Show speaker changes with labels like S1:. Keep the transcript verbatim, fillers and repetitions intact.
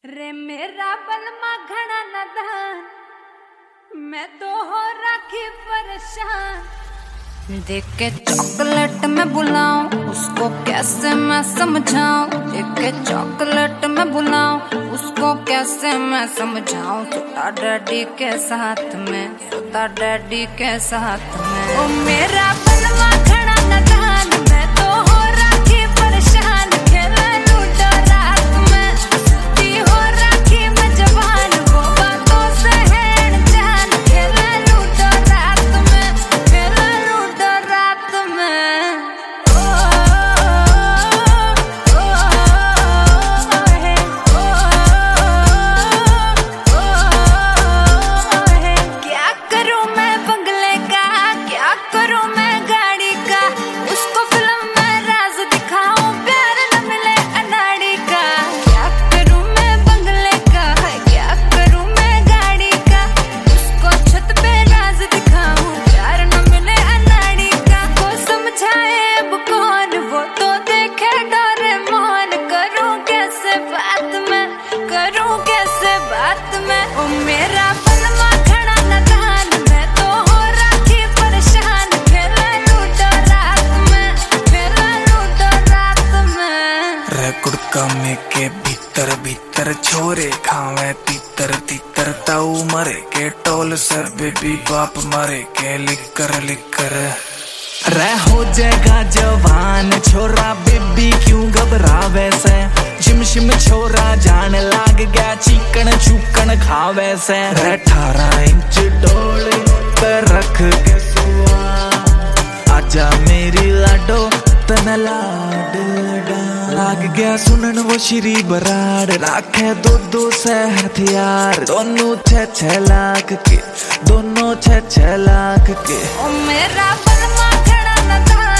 S1: रे मेरा बलमा घना नदान, मैं तो हो राखी परेशान। देख के चॉकलेट में बुलाऊं उसको कैसे मैं समझाऊं, देख के चॉकलेट में बुलाऊं उसको कैसे मैं समझाऊं। छोटा डैडी के साथ में, छोटा डैडी के साथ में। ओ मेरा बलमा घना नदान, मैं तो हो राखी परेशान। खेला लूडो रात में, सुती हो राखी में जवान, वो बातों से है अनजान। खेला लूडो रात में, खेला लूडो रात में। ओ ओ है, ओ ओ है। क्या करूं मैं बंगले का, क्या करूं मैं गाड़ी का, उसको फिल्म में राज दिखाऊं, प्यार न मिले अनाड़ी का। क्या करूं मैं बंगले का, क्या करूं मैं गाड़ी का, उसको छत पे राज दिखाऊं, प्यार न मिले अनाड़ी का। को समझाए अब कौन, वो तो देखे डोरेमोन। करूं कैसे बात मैं, करूं कैसे बात मैं। ओ मेरा बलमा घना नदान, मैं तो हो राखी परेशान। खेला लूडो रात में, खेला लूडो रात में।
S2: रे गुड़का में के भीतर भीतर छोरे खावे तीतर तीतर ताऊ मरे के टोल से बेबी बाप मरे के लिकर लिकर। रे हो जाएगा जवान छोरा बेबी क्यों घबरावे से। जिम शिम छोरा जान लाग गया चिकन चुकन खावे से। रे अठारह इंच डोले पर रख के सुआ, आजा मेरी लाडो तन लाड लडा। लाग गया सुनन वो श्री बराड़, राखे दो दो से हथियार। दोनों छह छह लाख के, दोनों छह छह लाख के।
S1: ओ मेरा बलमा घना नदान,